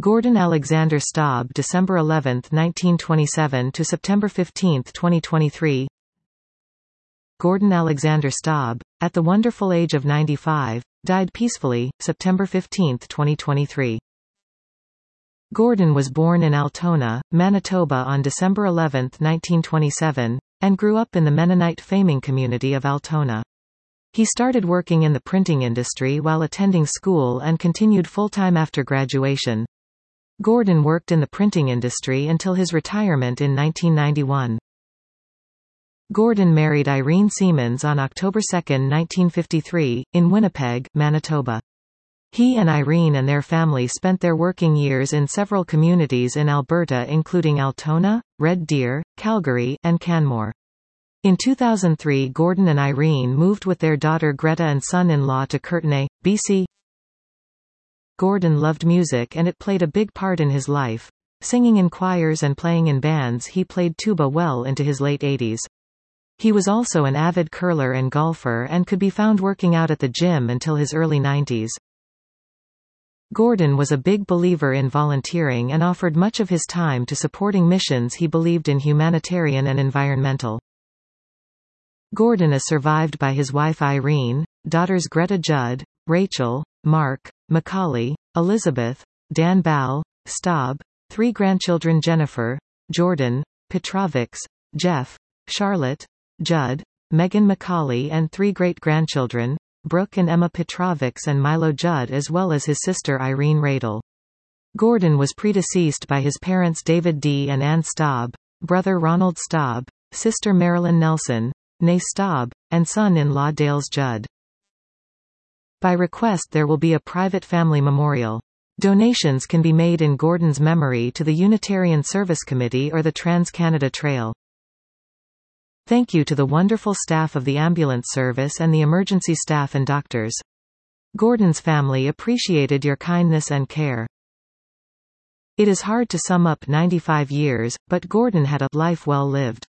Gordon Alexander Staub, December 11, 1927 to September 15, 2023. Gordon Alexander Staub, at the wonderful age of 95, died peacefully, September 15, 2023. Gordon was born in Altona, Manitoba on December 11, 1927, and grew up in the Mennonite farming community of Altona. He started working in the printing industry while attending school and continued full-time after graduation. Gordon worked in the printing industry until his retirement in 1991. Gordon married Irene Siemens on October 2, 1953, in Winnipeg, Manitoba. He and Irene and their family spent their working years in several communities in Alberta including Altona, Red Deer, Calgary, and Canmore. In 2003, Gordon and Irene moved with their daughter Greta and son-in-law to Courtenay, BC. Gordon loved music and it played a big part in his life. Singing in choirs and playing in bands, he played tuba well into his late 80s. He was also an avid curler and golfer and could be found working out at the gym until his early 90s. Gordon was a big believer in volunteering and offered much of his time to supporting missions he believed in, humanitarian and environmental. Gordon is survived by his wife Irene, daughters Greta Judd, Rachel, Mark, Macaulay, Elizabeth, Dan Ball, Staub, 3 grandchildren Jennifer, Jordan, Petrovics, Jeff, Charlotte, Judd, Megan Macaulay, and 3 great-grandchildren, Brooke and Emma Petrovics and Milo Judd, as well as his sister Irene Radel. Gordon was predeceased by his parents David D. and Ann Staub, brother Ronald Staub, sister Marilyn Nelson, née Staub, and son-in-law Dales Judd. By request there will be a private family memorial. Donations can be made in Gordon's memory to the Unitarian Service Committee or the Trans-Canada Trail. Thank you to the wonderful staff of the ambulance service and the emergency staff and doctors. Gordon's family appreciated your kindness and care. It is hard to sum up 95 years, but Gordon had a life well lived.